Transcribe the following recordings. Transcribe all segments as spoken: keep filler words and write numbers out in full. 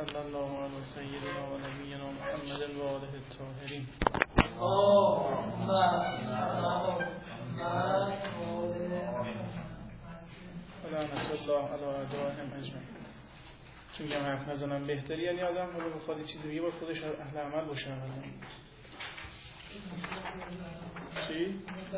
صلی الله علی سیدنا و نبینا محمد و آله الطاهرین. لعنت الله علی اعدائهم اجمعین. چون میگم حرف نزنم بهتری، یعنی آدم حالا بخواد یه چیزی بگه باید خودش اهل عمل باشه. چی؟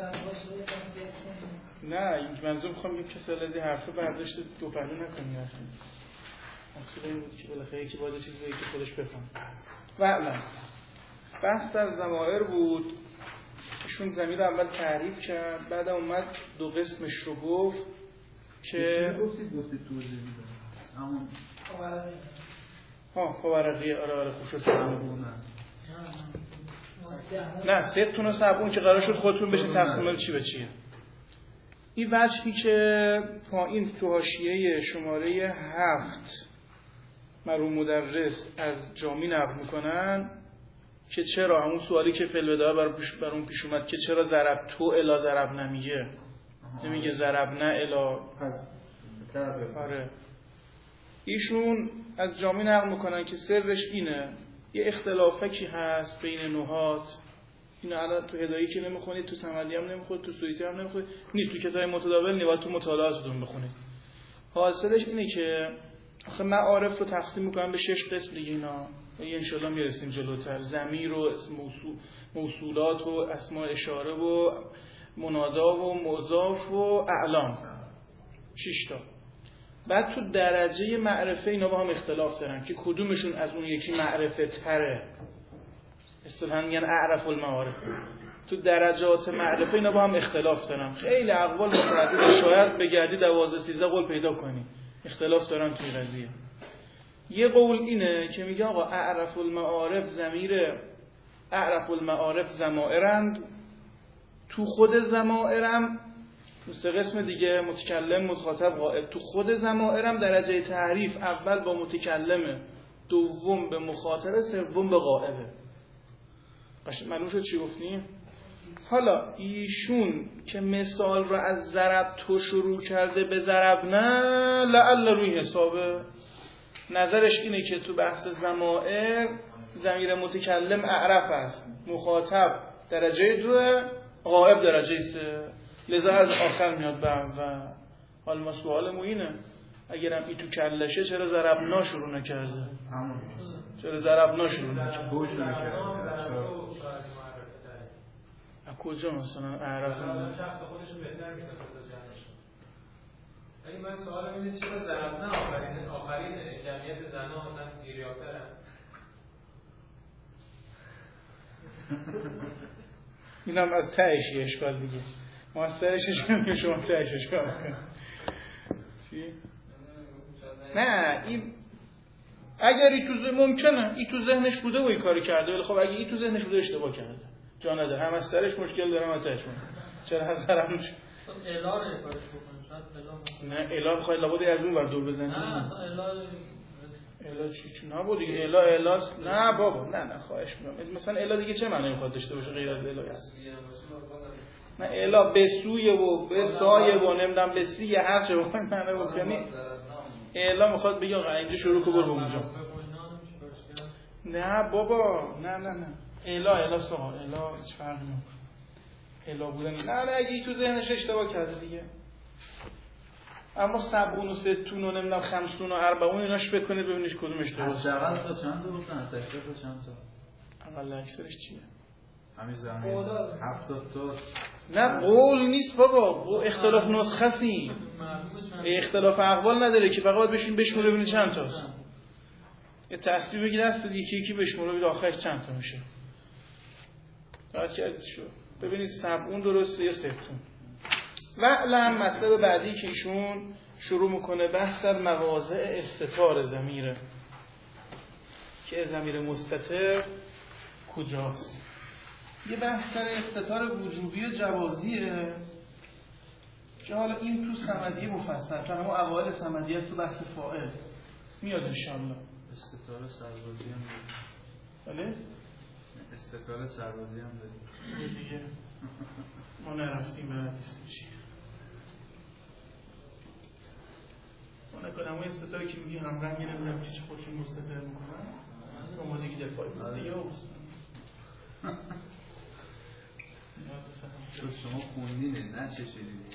نه این منظور میخوام یک کسی از این حرفه برداشت دو پهلو نکنی. مقصود این بود که بالاخره یکی باید چیزی بگه که خودش بفهم. و بحث در ضمائر بود. ایشون ضمیر اول تعریف کرد، بعد اومد دو قسمش رو گفت که گفتید گفتید توضیح میدم. همون ها فورقیه. آره آره خوب شد سبون. نه ستون و سبون که قرار شد خودتون بشه تقسیم چی به چیه. این وجهی که پایین تو حاشیه شماره هفت مرحوم مدرس از جامی نقل میکنن که چرا همون سوالی که فی البدایه بر پیش برون پیش اومد که چرا ضرب تو الا ضرب نمیگه، نمیگه ضرب نه الا. آره ایشون از جامی نقل میکنن که سرش اینه، یه اختلافکی هست بین نحات. اینو الان تو هدایی که نمیخونید، تو صمدی هم نمیخونید، تو سویتی هم نمیخونید، نیست تو کتاب متداول نیست، تو مطالعاتتون بخونید. حاصلش اینه که آخه معارف رو تقسیم میکنن به شش قسم دیگه. اینا یه انشالله میرسیم جلوتر. ضمیر و اسم موصول، موصولات و اسماء اشاره و منادا و مضاف و اعلام، شش تا. بعد تو درجه معرفه اینا با هم اختلاف دارن که کدومشون از اون یکی معرفه تره. اصطلاحاً میگن اعرف المعارف. تو درجات معرفه اینا با هم اختلاف دارن. خیلی اقوال متعدد، شاید بگردی دوازده سیزده قول پیدا کنی اختلاف دارن توی قضیه. یه قول اینه که میگه آقا اعرف المعارف ضمیر اعرف المعارف ضمائرند، تو خود ضمائرم سه قسم دیگه متکلم مخاطب غائب، تو خود ضمائرم درجه تعریف اول با متکلمه، دوم به مخاطب، سوم به غائبه. باشه معلوم شد چی گفتیم؟ حالا ایشون که مثال رو از ضرب تو شروع کرده به ضرب نه لعل روی حسابه، نظرش اینه که تو بحث ضمائر ضمیر متکلم اعرف است، مخاطب درجه دو، غائب درجه سه، لذا از آخر میاد به اول. حالا ما سوالمون اینه اگرم ای تو کلشه چرا ضربنا شروع نکرده؟ چرا ضربنا شروع نکرده؟ گوش نکرده. از کجا مثلا اعرف شخص خودشون بهتر میشناسه تا جمعش. ولی من سوالم اینه چرا ضربنا آخرین آخرین جمعیت زنا مثلا دیریافترن؟ اینم از تهش اشکال دیگه. ما از تهش اشکال که شما تهش اشکال کنید. چی؟ نه این اگر ای تو ذهن ممکنه ای تو ذهنش بوده و این کاری کرده، ولی خب اگه ای تو ذهنش بوده اشتباه کرده. جا نداره، هم از سرش مشکل داره هم از تهش مشکل. چرا از سرم میشه؟ اعلان کارش بکنه. نه اعلان بخوای لابد از اون ور دور بزنی. نه اصلا اعلان الا چی چی نبود دیگه. الا الاست نه بابا، نه نه خواهش میکنم. مثلا الا دیگه چه معنی میخواد داشته باشه غیر از الا؟ نه الا به سوی و به سایه و نمیدونم به سی هر چه بخوای معنی بود. یعنی الا میخواد بگه آقا اینجا شروع کن برو اونجا. نه بابا نه نه نه الا الا سا الا هیچ فرقی نمیکنه. الا بودن نه نه اگه تو ذهنش اشتباه کرده دیگه. اما سبعون و ستون و نمیدونم خمسون و اربعون ایناش بکنید ببینید کدوم اشتباهه. حداقل تا چند تا بودن؟ تا تا چند تا؟ اول اکثرش چیه؟ همین زمین هفتاد تا. نه قول نیست بابا، اختلاف نسخه سی. اختلاف اقوال نداره که فقط بشین بشموره ببینید چند تاست. یه تصویر بگیر دست یکی یکی بشموره ببینید آخرش چند تا میشه. راحت کردید شو. ببینید سبعون درسته یا ستون. و علم مطلب بعدی که ایشون شروع میکنه بحث در مواضع استتار ضمیره که ضمیر مستتر کجاست. یه بحث در استتار وجوبی و جوازیه که حالا این تو صمدیه مفصل چون همون اوائل صمدیه است تو بحث فاعل میاد انشاءالله. استتار سربازی هم داریم. بله؟ استتار سربازی هم داریم. دیگه ما نرفتیم به حدیث میشی. ما آدمای استتاری که میگی هم رنگ نمیدونم چه خودشون مستتر میکنن آمادگی دفاعی دیگه اوست. تو شما خوندینه نه چشیدینه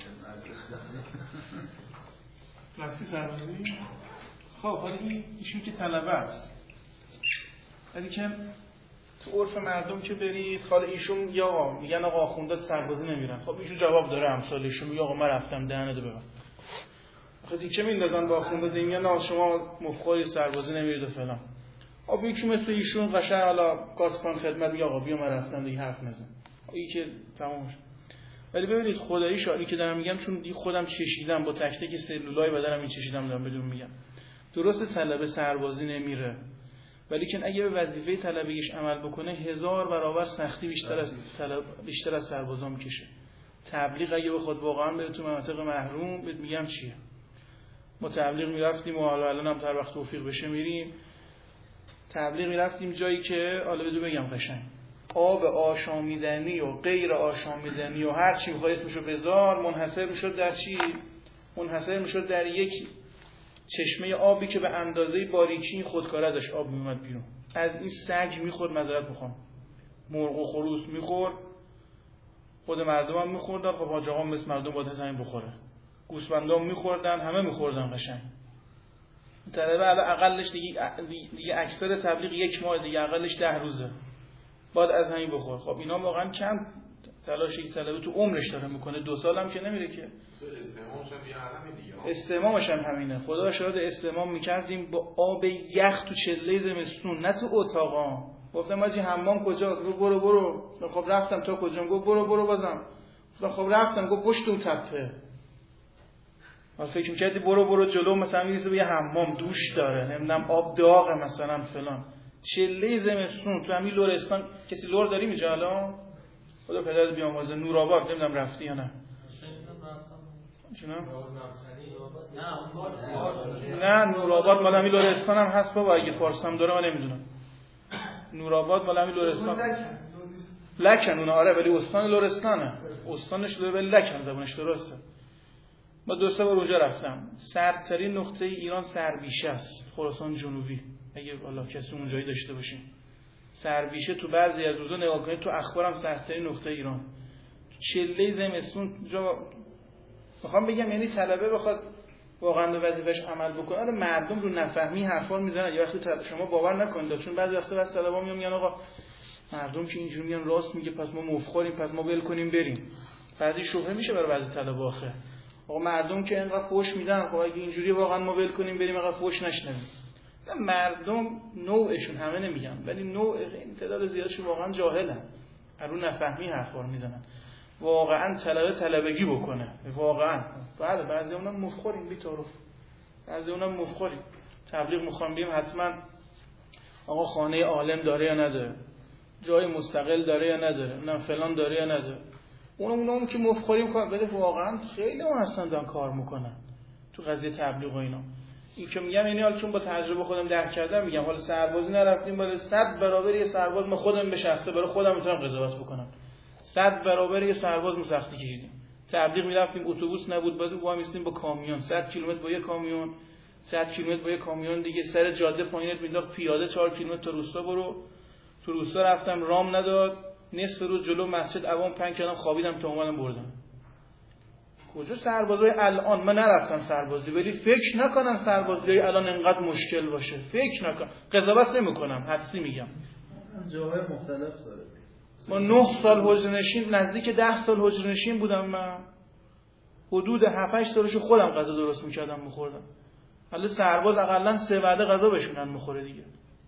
رفتی سربازی؟ خب حالا این ایشون که طلبه است ولی که تو عرف مردم که برید حالا ایشون یا آقا میگن آقا آخونده سربازی نمیرن. خب ایشون جواب داره امثال ایشون میگه آقا من رفتم دهنه دو ببن. خب چه میندازن با آخونده میگن آقا شما مفخوری سربازی نمیرید و فلان. خب یکی مثل ایشون قشنگ حالا کارتخوان خدمت میگه آقا بیا من رفتم دیگه حرف نزن. این که تمام. ولی ببینید خدایی شالی که دارم میگم چون دی خودم چشیدم با تک تک سلولای بدنم این چشیدم دارم بدون میگم. درست طلبه سربازی نمیره. ولی که اگه به وظیفه طلبگیش عمل بکنه هزار برابر سختی بیشتر از طلب بیشتر از سربازا میکشه. تبلیغ اگه بخواد واقعا بره تو مناطق محروم بهت میگم چیه. ما تبلیغ میرفتیم و حالا الان هم هر وقت توفیق بشه میریم. تبلیغ میرفتیم جایی که حالا بدو بگم قشنگ آب آشامیدنی و غیر آشامیدنی و هر چی بخواد اسمشو بذار منحصر میشد در چی؟ منحصر میشد در یک چشمه آبی که به اندازه باریکی خودکاره داشت آب میومد بیرون. از این سگ میخورد معذرت میخوام. مرغ و خروس میخورد. خود مردم هم میخوردن. خب حاج آقا مثل مردم باید همین بخوره. گوسفندام میخوردن، همه میخوردن قشنگ. طلبه اقلش دیگه دیگه اکثر تبلیغ یک ماه دیگه اقلش ده روزه. باید از همین بخور. خب اینا واقعا کم تلاشی که طلبه تو عمرش داره میکنه. دو سال هم که نمیره که. استمامش هم یه عالمه دیگه. استمامش هم همینه. خدا شاهد استمام میکردیم با آب یخ تو چله زمستون نه تو اتاقا. گفتم آجی حمام کجا؟ گفت برو برو. خب رفتم تا کجا؟ گفت برو برو بازم. گفتم خب رفتم. گفت پشت اون تپه. ما فکر می‌کردی برو برو جلو مثلا میرسه به یه حمام دوش داره. نمیدونم آب داغه مثلا فلان. چله زمستون تو همین لرستان کسی لر داری اینجا الان؟ خدا پدرت بیامرزه نورآباد نمیدونم رفتی یا نه؟ نه نورآباد مال همین لرستان هم هست بابا اگه فارس هم داره من نمیدونم. نورآباد مال همین لرستان. لکن اون آره ولی استان لرستانه. استانش لر ولی لکن زبونش درسته. ما دو سه بار اونجا رفتم. سردترین نقطه ایران سربیشه است. خراسان جنوبی. اگه والا کسی اونجایی داشته باشین. سربیشه تو بعضی از روزا نگاه کنید تو اخبارم سردترین نقطه ایران. چله زمستون جا میخوام بگم یعنی طلبه بخواد واقعا به وظیفه‌اش عمل بکنه مردم رو نفهمی حرفا میزنن. یا وقتی شما باور نکنید چون بعضی وقتا بس طلبا میان میگن آقا مردم که اینجوری میگن راست میگه پس ما مفخوریم پس ما ول کنیم بریم. بعضی شبهه میشه برای بعضی طلبا آخه. آقا مردم که اینقدر فوش میدن خب اگه اینجوری واقعا ما ول کنیم بریم اینقدر فوش نشنویم. مردم نوعشون همه نمیگن ولی نوع این تعداد زیادشون واقعا جاهلن. رو نفهمی حرفا رو میزنن. واقعا طلبه طلبگی بکنه. واقعا. بله بعضی اونم مفخوریم بی تعارف. بعضی اونم مفخوریم. تبلیغ میخوام بیم حتما آقا خانه عالم داره یا نداره. جای مستقل داره یا نداره. نه فلان داره یا نداره. اونم اونم که مفخوریم کار بده واقعا خیلی اون هستن دارن کار میکنن. تو قضیه تبلیغ و اینا. این که میگم یعنی حالا چون با تجربه خودم درک کردم میگم حالا سربازی نرفتیم بالا صد برابر یه سرباز ما خودم به شخصه برای خودم میتونم قضاوت بکنم. صد برابر یه سرباز ما سختی کشیدیم. تبلیغ میرفتیم اتوبوس نبود بعد وای میستیم با کامیون صد کیلومتر با یه کامیون صد کیلومتر با یه کامیون دیگه سر جاده پایینت مینداخت پیاده چهار کیلومتر تا روستا برو. تو روستا رفتم رام نداد نصف روز جلو مسجد عوام پنج کردم خوابیدم تا اومدم بردم. کجا سربازای الان من نرفتم سربازی ولی فکر نکنم سربازی الان انقدر مشکل باشه. فکر نکنم قضاوت نمیکنم حدسی میگم. جاهای مختلف داره. ما نه سال حجرنشین نزدیک ده سال حجرنشین بودم من. حدود هفت هشت سالشو خودم غذا درست میکردم میخوردم. حالا سرباز حداقل سه وعده غذا بشونن میخوره دیگه.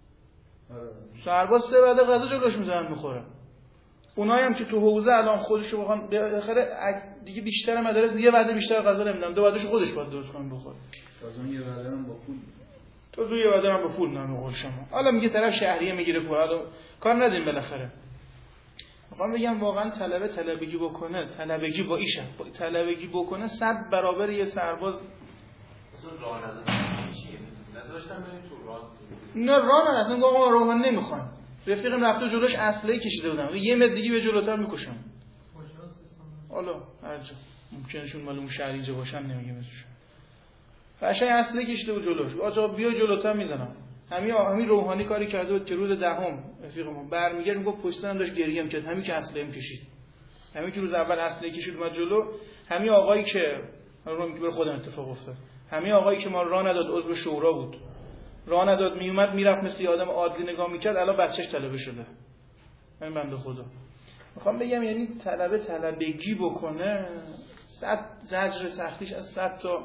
سرباز سه وعده غذا جلوش میذارن میخوره. اونایی هم که تو حوزه الان خودشو بخوان بالاخره دیگه بیشتر مدارس یه وعده بیشتر غذا نمیدن دو وعدهشو خودش باید درست کنه بخوره. تازه یه وعده هم با پول. تو یه وعده هم با پول نمیخوره شما. حالا میگه طرف شهریه میگیره پول. حالا کار ندیم بالاخره. میخوام بگم واقعا طلبه طلبگی بکنه طلبگی با ایشه با طلبگی بکنه صد برابر یه سرباز اصلا راه ندادن چیه نذاشتن بریم تو راه نه راه ندادن آقا راه نمیخوان رفیقم رفته جلوش اسلحه کشیده بودن یه متر دیگه به جلوتر میکشن حالا هر جا ممکنه شون مال اون شهر اینجا باشن نمیگم اسمش قشنگ اصله کشیده بود جلوش. آقا بیا جلوتر میزنم. همین همین روحانی کاری کرده بود که روز دهم رفیقمون برمیگرد میگفت پشت سرم داشت گریه میکرد، همین که اصله ام کشید. همین که روز اول اصله کشید اومد جلو، همین آقایی که رو میگه برای خودم اتفاق افتاد. همین آقایی که ما راه نداد، عضو شورا بود. راه نداد میومد میرفت مثل آدم عادی نگاه میکرد، الان بچه‌ش طلبه شده. همین بنده خدا. میخوام بگم یعنی طلبه طلبگی بکنه، صد زجر سختیش از صد تا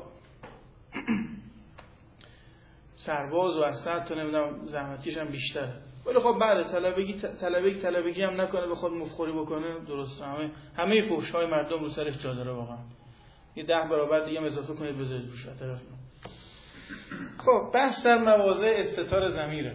سرباز و از صد تا نمیدونم زحمتکش هم بیشتره. ولی خب بعد طلبگی طلبگی طلبگی هم نکنه، به خود مفخوری بکنه، درسته. همه همه فحش‌های مردم رو سرش جا داره واقعا. یه ده برابر دیگه هم اضافه کنید بذارید روش طرف. خب بحث در مواضع استتار ضمیره.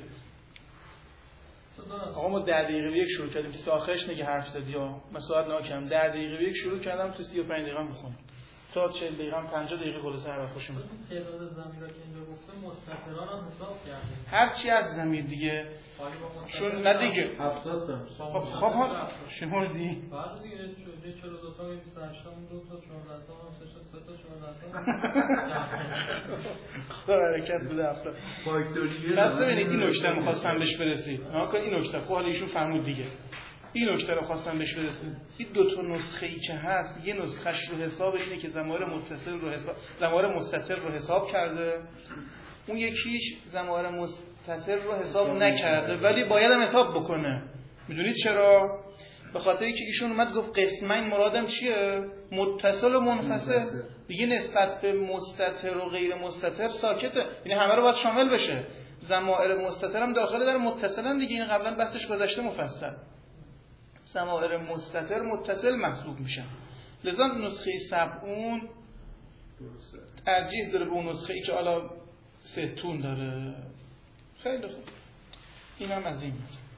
آقا ما ده دقیقه یک شروع کردیم که آخرش نگه حرف زدی یا مساعد ناکم ده دقیقه یک شروع کردم تو سی و پنج دقیقه میخونم تا چهل دقیقه هم پنجاه دقیقه خلاصه هر وقت خوشم. تعداد ضمیر که اینجا گفته مستتران هم حساب کردیم. هر چی از ضمیر دیگه چون نه دیگه هفتاد تا خب خب شمردی بعد دیگه چهل و دو تا بیست و هشت تا دو تا چهارده تا سه تا چهارده تا خدا حرکت بده افراد فاکتوریال. بس ببینید این نکته رو می‌خواستم بهش برسید. ها کن این نکته خب حالا ایشون فرمود دیگه. این نکته رو خواستم بهش برسید. این دو تا نسخه‌ای که هست، یه نسخه‌اش رو حساب اینه که ضمایر متصل رو حساب ضمایر مستتر رو حساب کرده. اون یکیش ضمایر مستتر رو حساب نکرده ولی باید هم حساب بکنه. میدونید چرا؟ به خاطر اینکه ایشون اومد گفت قسمین مرادم چیه؟ متصل و منفصل. دیگه نسبت به مستتر و غیر مستتر ساکته. یعنی همه رو باید شامل بشه. ضمایر مستتر هم داخل در متصلن دیگه، این قبلا بحثش گذشته مفصل. ضمایر مستتر متصل محسوب میشن. لذا نسخه سبعون ترجیح داره به اون نسخه ای که حالا ستون داره. خیلی خوب. این هم از این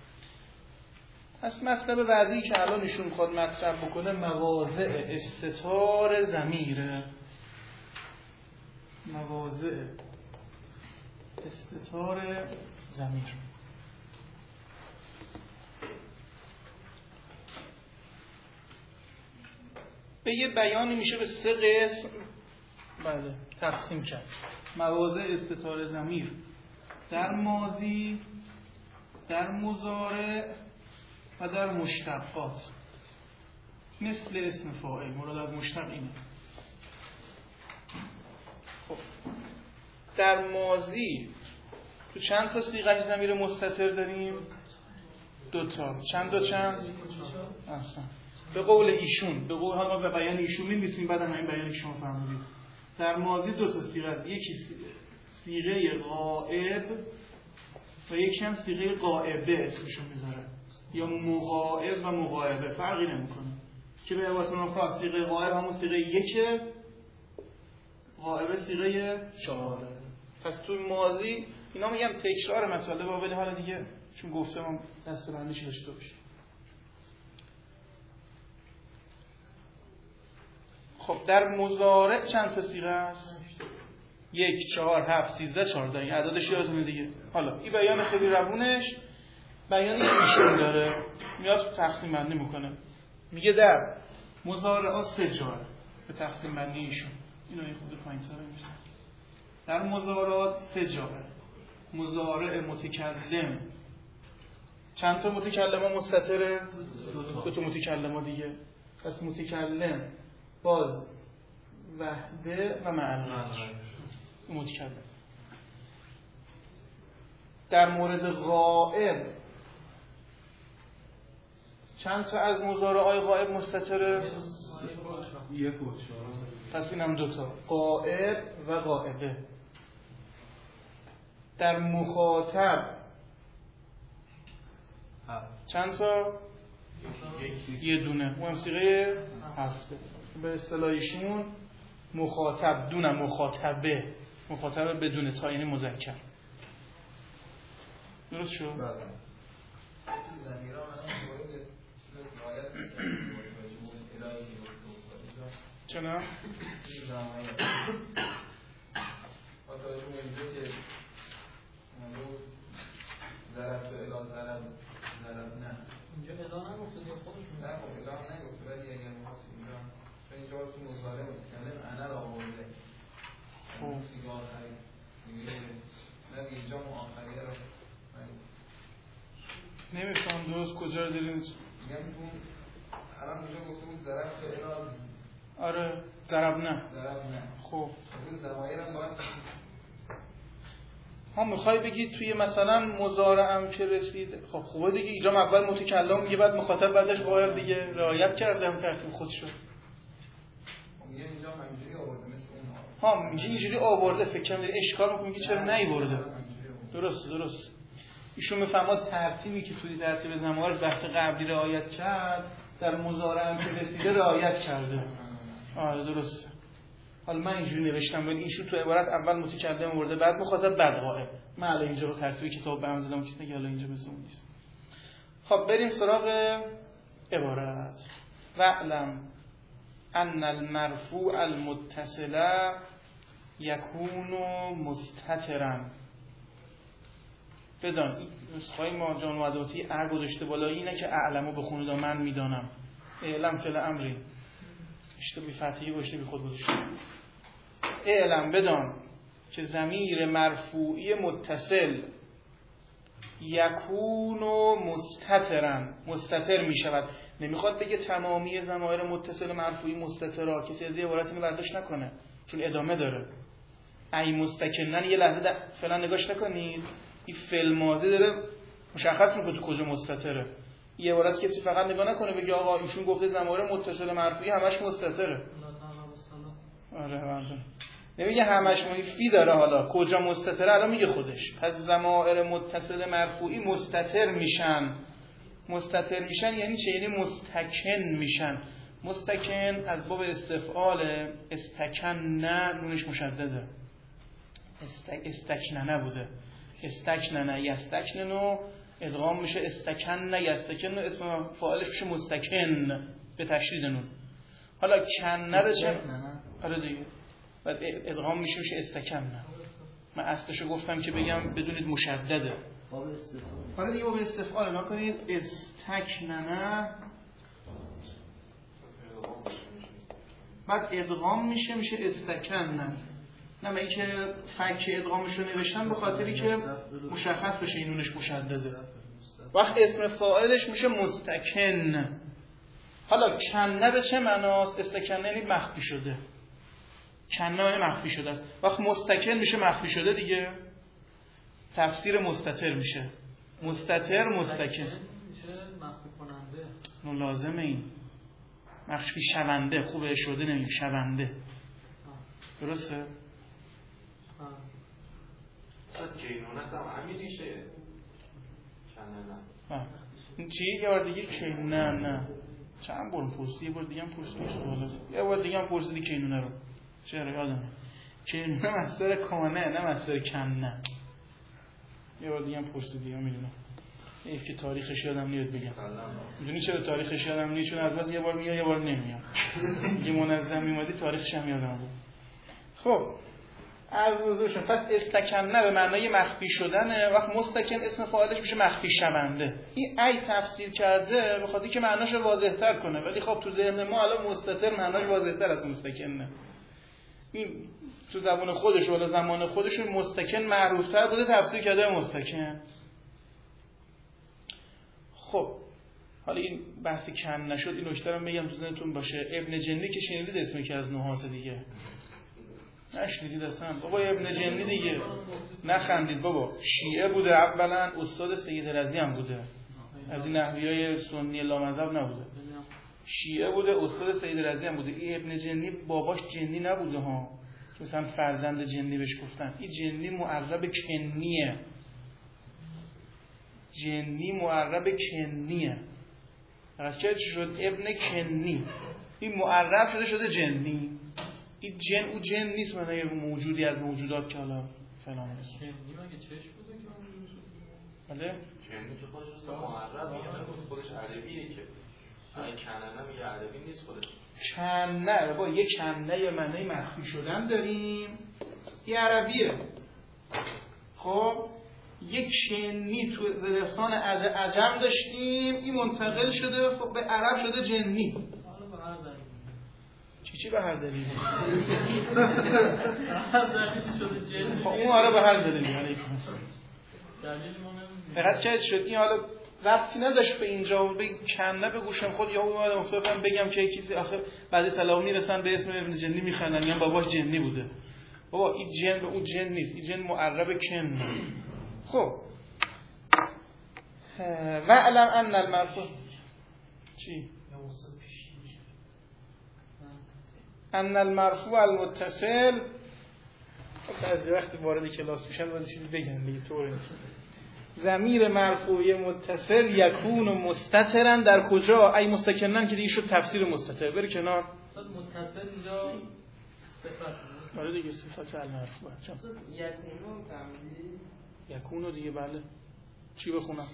پس مطلب بعدی که الان ایشون میخواد مطرح بکنه مواضع استتار ضمیره. مواضع استتار ضمیر. به یه بیانی میشه به سه قسم بله تقسیم کرد. مواضع استتار ضمیر در ماضی، در مضارع و در مشتقات. مثل اسم فاعل مراد از مشتق اینه. خب در ماضی تو چند تا صیغه ضمیر مستتر داریم؟ دو تا. چند تا چند؟ احسن. به قول ایشون، به قول ما به بیان ایشون می‌نویسیم بعد هم این بیان ایشون فهمیدید. در ماضی دو تا صیغه است. یکی صیغه غائب و یکی هم صیغه غائبه اسمشو میذاره. یا مغائب و مغائبه فرقی نمیکنه. که به عبارت مفرد صیغه غائب همون صیغه یکه، غائبه صیغه چهاره. پس تو ماضی اینا میگم تکرار مطالب ولی حالا دیگه چون گفتم دسته‌بندیش داشته باشید. خب در مضارع چند تا صیغه است؟ یک، چهار، هفت، سیزده، چهارده. این اعدادش یادتونه دیگه. حالا این بیان خیلی روونش بیانی ایشون داره میاد تقسیم بندی میکنه. میگه در مضارعات سه جا به تقسیم بندی ایشون. اینو یه خود پایین‌تر می‌ذارم. در مضارعات سه جا. مضارع متکلم چند تا متکلمه مستتره؟ دو تا متکلمه دیگه. پس متکلم باز وحده و معلوم متکلم. در مورد غائب چند تا از مضارعای غائب مستتره؟ یک و چهار. پس اینم دوتا غائب و غائبه. در مخاطب چند تا؟ یه دونه. اون صیغه هفته. به اصطلاح ایشون مخاطب دونه مخاطبه مخاطبه بدون تا یعنی مذکر. درست شد؟ بله. ضمیرها منم مورد رعایت چرا؟ با توجه به اینجا که ضرب تو اله ضرب ضرب نه اینجا اله نگفته یا خودشون؟ نه خب اله نگفته ولی اگر می‌خواست اینجا چون اینجا تو مضارع متکلم انا را آورده. خب سیگار نه اینجا مؤخریه رو نمیفهم درست کجا رو دارین. میگم اون الان اونجا گفته بود ضرب فعلا. آره ضرب نه ضرب نه. خب اون ضمایر هم باید ها میخوای بگید توی مثلا مضارعم که رسید. خب خوبه دیگه اینجا اول متکلم میگه بعد مخاطب بعدش باید دیگه رعایت کردم ترتیب خودشو. میگه اینجا همینجوری آورده مثل اون ها میگه اینجوری آورده فکر کنم داری اشکال میکنی میگه چرا نیورده. درست درست ایشون میفهماد ترتیبی که توی ترتیب زمانه بحث قبلی رعایت کرد در مضارعم که رسیده رعایت کرده. آره درسته. حالا من اینجوری نوشتم ولی ایشون تو عبارت اول متکلم آورده بعد مخاطب بعد قائل. من الان اینجا ترتیب کتاب برام زدم کسی نگه الان اینجا مثل اون نیست. خب بریم سراغ عبارت. وعلم ان المرفوع المتصل یکون مستترا. بدان نسخه ما جان وداتی ا گذاشته بالا اینه که اعلمو بخونید و من میدانم. اعلم فعل امری اشتباه بی فتحی گذاشته بی خود گذاشته. اعلم بدان که ضمیر مرفوعی متصل یکون مستترا مستتر می شود. نمیخواد بگه تمامی ضمایر متصل مرفوعی مستترا، کسی از عبارت اینو برداشت نکنه چون ادامه داره. ای مستکنن یه لحظه فعلا نگاش نکنید، این فعل ماضی داره مشخص میکنه تو کجا مستتره. یه عبارت کسی فقط نگاه نکنه بگه آقا ایشون گفته ضمایر متصل مرفوعی همش مستتره. آره آره نمیگه همش فی داره. حالا کجا مستتره الان میگه خودش. پس ضمایر متصل مرفوعی مستتر میشن. مستتر میشن یعنی چه؟ یعنی مستکن میشن. مستکن از باب استفعال استکن نه نونش مشدده. استک استکننه بوده. استکننه یستکننو ادغام میشه استکن یستکن اسم فاعلش میشه مستکن به تشدید نون. حالا کنه به چه؟ آره دیگه بعد ادغام میشه میشه استکنه. من اصلشو گفتم که بگم بدونید مشدده. باب استفعال. آره دیگه باب استفعال نکنید استکننه بعد ادغام میشه میشه استکنه. نه من که فک ادغامش رو نوشتم به خاطری که مشخص بشه این نونش مشدده. وقت اسم فاعلش میشه مستکن. حالا کنه به چه معناست؟ استکنه یعنی مخفی شده. کنه یعنی مخفی شده است. وقت مستکن میشه مخفی شده دیگه. تفسیر مستتر میشه. مستتر مستکن میشه مخفی کننده. نو لازمه این. مخفی شونده. خوبه شده نمیم شونده. درسته؟ صد کینونت هم همین میشه کنه نه چی؟ یه بار دیگه که نه نه چند بار پرسی یه بار دیگه هم پرسیدی سوالا یه بار دیگه هم پرسیدی کینونه رو چرا یادمه کینونه مصدر کانه نه مصدر کنه. یه بار دیگه هم پرسیدی هم میدونم این که تاریخش یادم نیاد بگم. میدونی چرا تاریخش یادم نیاد؟ چون از بس یه بار میاد یه بار نمیاد. یه منظم میومدی تاریخش هم یادم بود. خب عرض پس استکنه به معنای مخفی شدنه. وقت مستکن اسم فاعلش میشه مخفی شونده. این ای تفسیر کرده به خاطر که معناشو واضح‌تر کنه ولی خب تو ذهن ما الان مستتر معناش واضح‌تر از مستکنه. این تو زبان خودش ولی زمان خودشون مستکن معروف‌تر بوده تفسیر کرده مستکن. خب حالا این بحث کن نشد این نکته رو میگم تو ذهنتون باشه. ابن جنی که شنیدید اسمی که از نحات دیگه نشنیدید اصلا بابا ابن جنی دیگه نخندید بابا. شیعه بوده اولا استاد سید رضی هم بوده از این نحویای سنی لامذهب نبوده. شیعه بوده استاد سید رضی هم بوده. این ابن جنی باباش جنی نبوده ها که مثلا فرزند جنی بهش گفتن. این جنی معرب کنیه. جنی معرب کنیه. فقط که شد ابن کنی این معرب شده شده جنی. این جن او جن نیست من یه موجودی از موجودات که حالا فلان است. جنی مگه چشم بوده که اونجوری شده؟ بله؟ جنی که خودش است معرب میگه خودش عربیه که این کننه میگه عربی نیست خودش. کنه با یه کنه یه معنی مخفی شدن داریم. یه عربیه. خب یک کنی تو لسان عجم داشتیم این منتقل شده به عرب شده جنی. چی چی به هر دلیلی؟ هر دلیلی شده جن. خب اون آره به هر دلیلی. علیکم السلام. دلیل ما نمیدونیم. فقط چه شد این حالا ربطی نداشت به اینجا به کنه به گوشم خود یا اون آدم افتادم بگم که کسی آخه بعد طلاق میرسن به اسم ابن جنی میخندن میگن باباش جنی بوده. بابا این جن به اون جن نیست، این جن معرب کن. خب و علم ان المرفوع چی؟ ان المرفوع المتصل. بعضی وقت وارد کلاس میشن واسه چیزی بگن دیگه طوری نیست. ضمیر مرفوع متصل یکون و مستترن در کجا؟ ای مستکنن که دیگه شد تفسیر مستتر. بره کنار. متصل اینجا صفت. آره دیگه صفت المرفوع. یکونو تمدید. یکونو دیگه بله. چی بخونم؟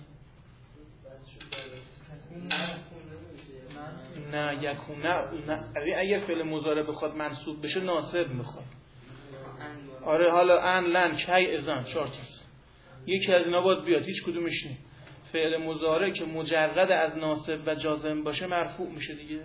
نه یکونه نه اگه فعل مضارع بخواد منصوب بشه ناصب میخواد. آره حالا ان لن کی اذن چهار تاست. یکی از اینا باید بیاد، هیچ کدومش نی. فعل مضارع که مجرد از ناصب و جازم باشه مرفوع میشه دیگه.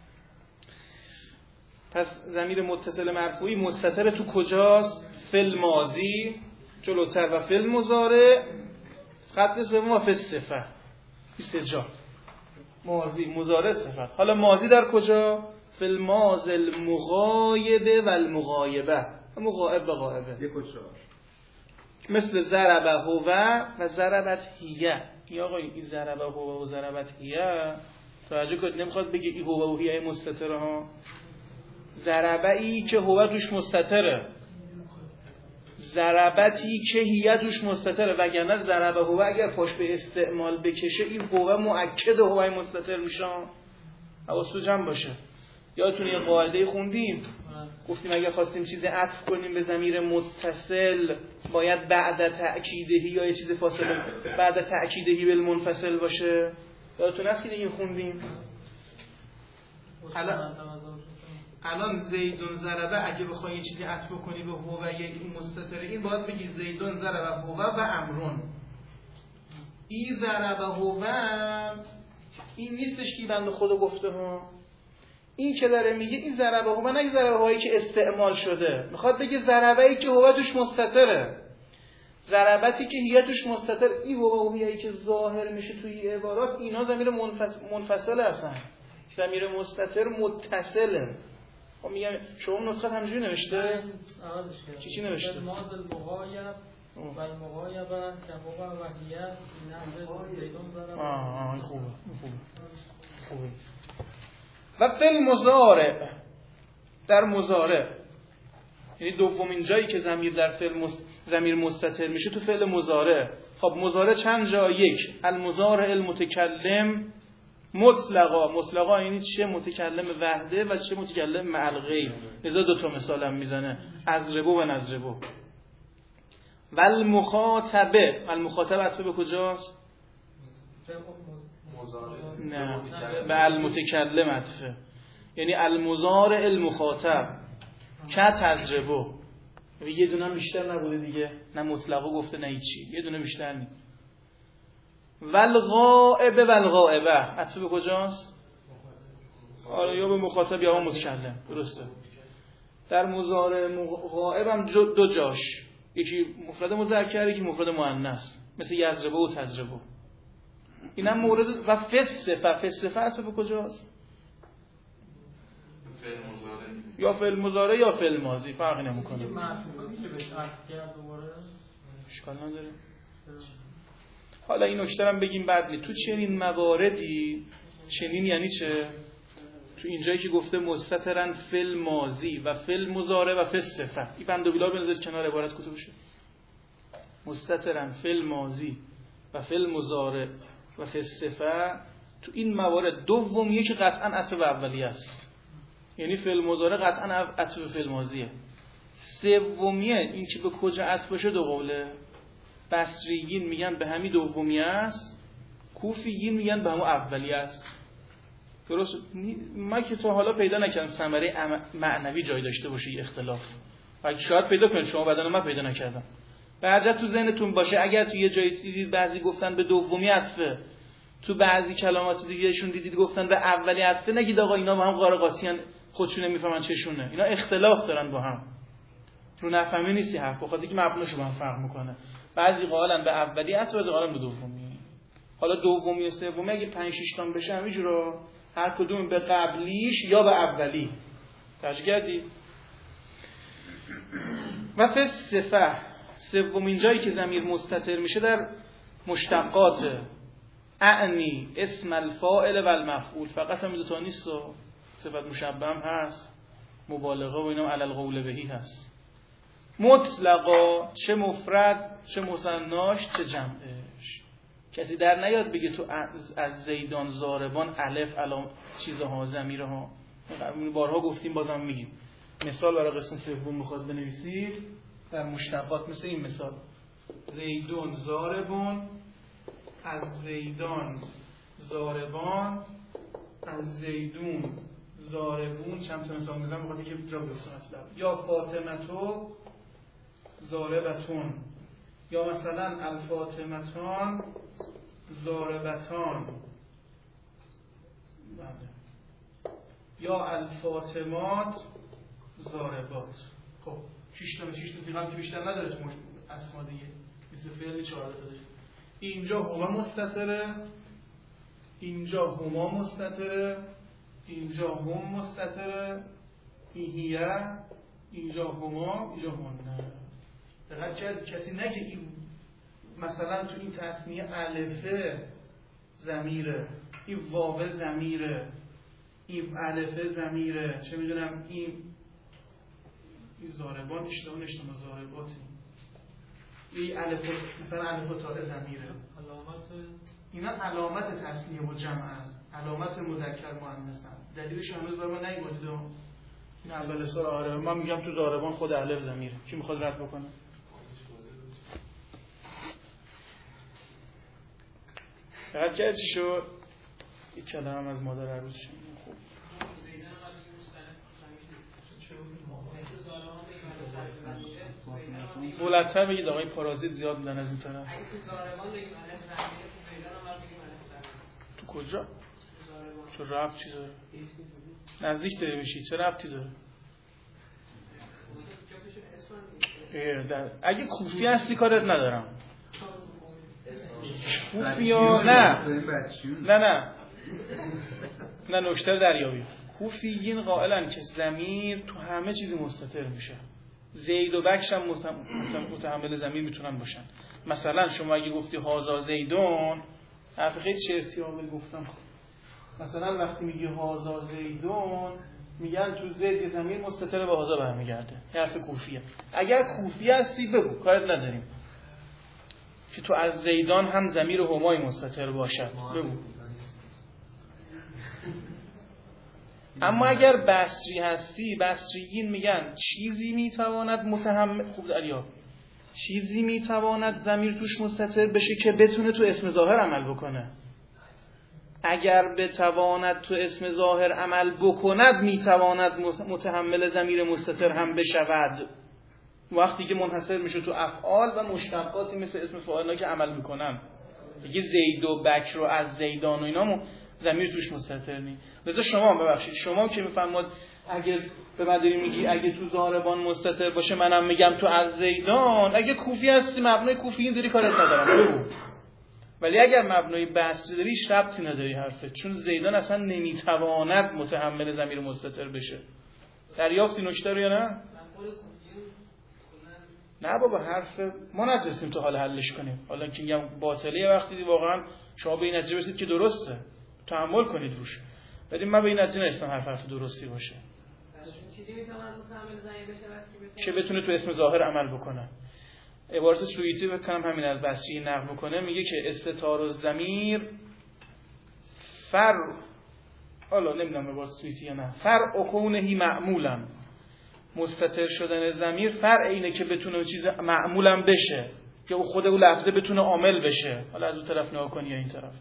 پس ضمیر متصل مرفوعی مستتر تو کجاست؟ فعل ماضی جلوتر و فعل مضارع خط سوم و فعل صفه استجا ماضی مضارع صفت. حالا ماضی در کجا؟ فی الماضی المغایبه و المغایبه مغایب و غایبه یک و چهار مثل ضربه هو و ضربت هیه. یا آقا این ضربه هو و ضربت هیه توجه کنید نمیخواد بگه ای هو و هیه مستتره ها. ضربه ای که هو دوش مستتره، ضربتی که هیه دوش مستتره، وگرنه ضربه هو اگر پاش به استعمال بکشه این هو مؤکد هو مستتر میشه. حواستون جمع باشه. یادتون یه قاعده خوندیم گفتیم اگر خواستیم چیز عطف کنیم به ضمیر متصل باید بعد تأکیدهی یا یه چیز فاصله بعد تأکیدهی بالمنفصل باشه. یادتون هست که دیگه خوندیم. الان الان زیدون ضربه اگه بخوای یه چیزی عطف کنی به هو و یک مستتر این باید بگی زیدون ضربه هو و امرون. این ضربه هو این نیستش که بنده خدا گفته ها. این که داره میگه این ضربه هو نه ضربه هایی که استعمال شده، میخواد بگه ضربه ای که هو توش مستتره، ضربتی که هی توش مستتر. این هو و هی که ظاهر میشه توی عبارات اینا ضمیر منفصل منفصله اصلا. ضمیر مستتر متصله. خب میگم شما نسخه همینجوری نوشته؟ چی چی نوشته؟ ماضی المغایب و المغایبه که هو و هی نحو زیدون ضربه. آه خوبه خوبه خوبه. و فعل مضارع در مضارع یعنی دومین جایی که ضمیر در فعل مست... ضمیر مستتر میشه تو فعل مضارع. خب مضارع چند جا؟ یک المضارع المتکلم مطلقا. مطلقا یعنی چه متکلم وحده و چه متکلم مع الغیر. لذا دو تا مثالم میزنه اضربو و نضربو. و المخاطبه المخاطب عطف به کجاست؟ نه به المتکلم عطفه یعنی المضارع المخاطب که تضربو. یه دونه هم بیشتر نبوده دیگه، نه مطلقا گفته نه هیچی، یه دونه بیشتر نیست. والغائبه والغائبه عطف به کجاست؟ آره یا به مخاطب یا به متکلم. درسته. در مضارع غائب هم دو جاش، یکی مفرد مذکر یکی مفرد مؤنث مثل یضربه و تضربه. اینم مورد. و فصفه فصفه عطف به کجاست؟ فعل مضارع یا فعل مضارع یا فعل ماضی فرقی نمیکنه. معطوفه میشه بهش عطف کرد دوباره؟ اشکال نداره. حالا این نکته هم بگیم بعد. تو چنین مواردی چنین یعنی چه؟ تو اینجایی که گفته مستترن فعل ماضی و فعل مضارع و فعل صفه، این بند و بیلار بنذارید کنار عبارت کتبشه. مستترن فعل ماضی و فعل مضارع و فعل صفه تو این موارد دومیه که قطعا عطف اولیه است، یعنی فعل مضارع قطعا عطف فعل ماضیه. سومیه این که به کجا عطف بشه دو قوله. بصریین میگن به همین دومیه است، کوفیین میگن به همون اولیه است. درست. من که تا حالا پیدا نکردم ثمره معنوی جای داشته باشه این اختلاف. اگه شاید پیدا کنید شما بدن من پیدا نکردم. بعدا تو ذهنتون باشه اگر تو یه جایی دیدید بعضی گفتن به دومی عطفه، تو بعضی کلمات دیگهشون دیدید گفتن به اولی عطفه، نگید آقا اینا با هم قاره قاطیان خودشون نمیفهمن چشونه. اینا اختلاف دارن با هم. رو نفهمی نیستی حرف، بخاطر اینکه مبناشو با هم فرق میکنه. بعضی قائلن به اولی اصل، بعضی قائلن به دومی. حالا دومی و سومی اگه پنج شش تا بشه همینجوری هر کدوم به قبلیش یا به اولی. توجه کردی؟ و فی صفه سومین جایی که ضمیر مستتر میشه در مشتقات اعنی اسم الفاعل و المفعول. فقط هم دو تا نیست و صفت مشبه هم هست، مبالغه و اینا علی القول بهی هست. مطلقا چه مفرد چه مثناش چه جمعش. کسی در نیاد بگه تو از زیدان زاربان الف علام چیزها ضمیرها. بارها گفتیم بازم میگیم. مثال برای قسم سوم میخواد بنویسید در مشتقات مثل این مثال: زیدون زاربون، از زیدان زاربان، از زیدون زاربون. چند تا مثال میزنم بخاطر که جا بیفته مطلب. یا فاطمتو زاربتون، یا مثلا الفاطمتان زاربتان، یا الفاطمات زاربات. خب شش تا شش تا صیغه که بیشتر نداره تو اسما دیگه، مثل فعل چهار تا داره. اینجا هما مستتره، اینجا هما مستتره، اینجا هم مستتره، ایهیه، اینجا هما، اینجا هنه. دقیق کرد کسی نگه این مثلا تو این تصنیه الفه ضمیره، این واو ضمیره، این الفه ضمیره، چه میدونم این این زاربان اشتباه اشتباه زارباتی، این الفه مثلا الفه تا ضمیره. علامت اینا علامت تصنیه و جمع، علامت مذکر مؤنث. دلیلش هنوز برای ما نیومده. این اول سال آره من میگم تو زاربان خود الف ضمیره. کی میخواد رد بکنه؟ فقط چه چی شد؟ این کلمه هم از مادر عروس شد. خوب. بلندتر بگید آقای پارازیت زیاد بودن از این طرف. تو کجا؟ چه ربط چی داره؟ نزدیک داری میشی، چه ربطی داره؟ اگه کوفی هستی کارت ندارم. کوفی ها نه نه نه نه نکته دریابی. کوفیین قائلن که ضمیر تو همه چیزی مستتر میشه. زید و بکش هم متحمل ضمیر میتونن باشن. مثلا شما اگه گفتی هازا زیدون، حرف خیلی چرتی عامل گفتم. مثلا وقتی میگی هازا زیدون میگن تو زید یه ضمیر مستتر به هازا برمیگرده. حرف کوفیه. اگر کوفی هستی بگو، کارت نداریم که تو از زیدان هم ضمیر همای مستتر باشد، بگو. اما اگر بصری هستی، بصریین میگن چیزی میتواند متحمل، خوب دریا، چیزی میتواند ضمیر توش مستتر بشه که بتونه تو اسم ظاهر عمل بکنه. اگر بتواند تو اسم ظاهر عمل بکند میتواند متحمل ضمیر مستتر هم بشود. وقتی که منحصر میشه تو افعال و مشتقاتی مثل اسم فاعل‌ها که عمل میکنن. دیگه زید و بکر و از زیدان و اینا ضمیر توش مستتر نی. لذا شما ببخشید شما که میفهمید اگه به من داری میگی اگه تو زاربان مستتر باشه منم میگم تو از زیدان، اگه کوفی هستی مبنای کوفیین داری کارت ندارم بگو. ولی اگر مبنای بصری داری هیچ ربطی نداری حرفت، چون زیدان اصلا نمیتواند متحمل ضمیر مستتر بشه. دریافتی نکته رو یا نه؟ نه بابا حرف ما نتونستیم تو حال حلش کنیم. حالا که میگم باطله وقتی واقعا شما به این نتیجه رسید که درسته تحمل کنید روش. ولی من به این نتیجه نرسیدم حرف حرف درستی باشه. چیزی میتونه متحمل ضمیر بشه که بتونه تو اسم ظاهر عمل بکنه. عبارت سویتی بکنم همین از بصری نقل میکنه، میگه که استتار الضمیر فر حالا نمیدونم عبارت سویتی یا نه، فرع کونه معمولا، مستتر شدن ضمیر فرع اینه که بتونه چیز معمولا بشه که خود اون لفظه بتونه عامل بشه. حالا از اون طرف نگاه کنی یا این طرف.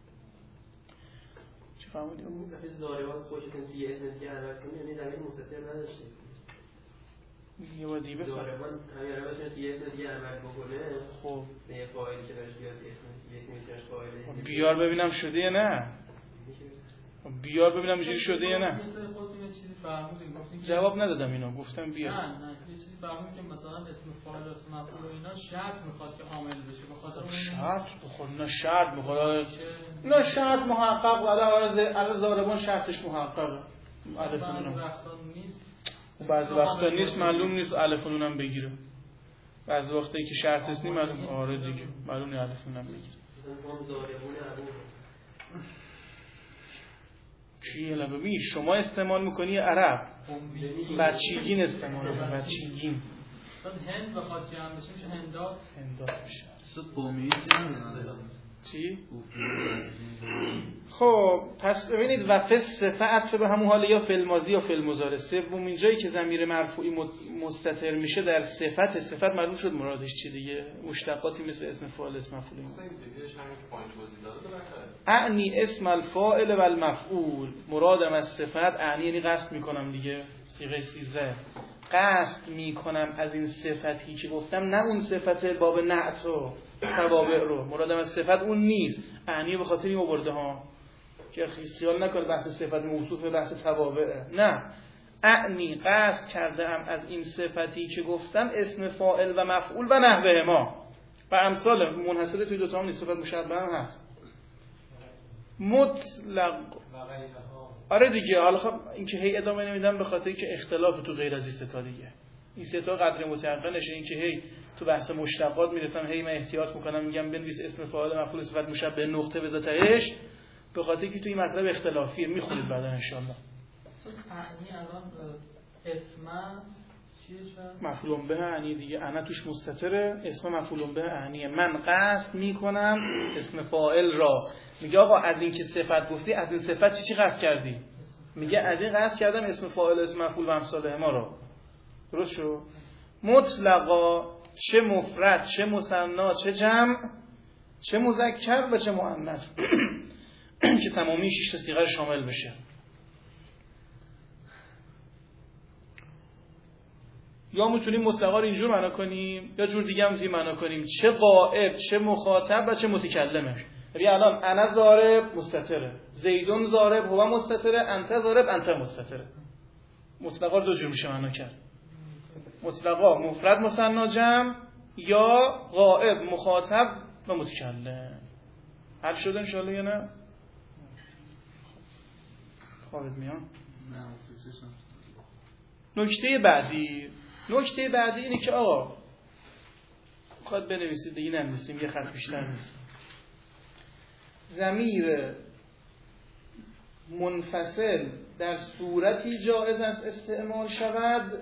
چی فهمیدی؟ اون وقتی زاربان خودتون توی اسم دیگه عرض کنی یعنی ضمیر مستتر نداشته. یه بار دیگه بفهم. زاربان همین الان بتونه توی اسم دیگه عمل بکنه. خب یه فاعلی که داشت بیاد اسم یه اسمی که داشت فاعل بیار ببینم شده یا نه. بیار ببینم اینجوری شده یا نه. خودتون یه چیزی فرمودین گفتین جواب ندادم اینو، گفتم بیار. نه نه یه چیزی فرمودین که مثلا اسم فاعل اسم مفعول و اینا شرط میخواد که عامل بشه، به خاطر اون شرط بخواد نه شرط بخواد نه شرط محقق ولی علاوه ضاربان شرطش محققه. الف و نون نیست. بعضی وقتا نیست، معلوم نیست الف و نون هم بگیره. بعضی وقتایی که شرط نیست معلوم. آره دیگه معلوم نیست الف و نون بگیره. چی لبه می شما استعمال میکنی عرب بچگین استعمال میکنی بچگین هند بخواد جمع بشه میشه هندات هندات میشه صد قومی چی نمیدونم چی؟ خب پس ببینید و فصفه عطف به همون حال یا فعل ماضی یا فعل مضارع. سوم اینجایی که ضمیر مرفوعی مستتر میشه در صفت، صفت معلوم شد مرادش چی دیگه، مشتقاتی مثل اسم فاعل اسم مفعول. مثلا این دیگهش همین که پایین توضیح داده بکنه اعنی اسم الفاعل و المفعول، مرادم از صفت اعنی یعنی قصد میکنم دیگه، صیغه سیزده قصد میکنم از این صفتی که گفتم، نه اون صفت باب نعت و توابع رو، مرادم از صفت اون نیست، اعنی به خاطر این آورده ها که خیال نکنه بحث صفت موصوف به بحث توابعه، نه اعنی قصد کردم از این صفتی که گفتم اسم فاعل و مفعول و نحوه ما و امثال منحصر توی دوتا هم نیست، صفت مشبه هم هست مطلق. آره دیگه. حالا خب این که هی ادامه نمیدم به خاطر که اختلاف تو غیر از این سه تا دیگه، این سه تا قدر متعقلشه، این که هی تو بحث مشتقات میرسم هی من احتیاط میکنم میگم بنویس اسم فاعل مفعول صفت مشبه نقطه بذاتش، به خاطر که تو این مطلب اختلافیه، میخونید بعدا ان شاء الله. اعنی الان اسم چیه شد؟ مفعول به اعنی دیگه، انا توش مستتره، اسم مفعول به اعنیه، من قصد میکنم اسم فاعل را. میگه آقا از این که صفت گفتی از این صفت چی چی قصد کردی؟ میگه از این قصد کردم اسم فاعل اسم مفعول و امثال ما رو. درست شد؟ مطلقا چه مفرد چه مثنا چه جمع چه مذکر و چه مؤنث که تمامی شش تا صیغه شامل بشه. یا میتونیم مطلقا رو اینجور معنا کنیم یا جور دیگه هم میتونیم معنا کنیم، چه غائب چه مخاطب و چه متکلمه. یعنی الان انا ضارب مستتره، زیدون ضارب هو مستتره، انت ضارب انت مستتره. مطلقا رو دو جور میشه معنا کرد، مطلقا مفرد مثنا جمع یا غائب مخاطب و متکلم. حل شد ان شاء الله یا نه؟ خالد میان. نکته بعدی نکته بعدی اینه که آقا خواهد بنویسید دیگه ننویسیم، یه خط بیشتر نیست. ضمیر منفصل در صورتی جایز است استعمال شود،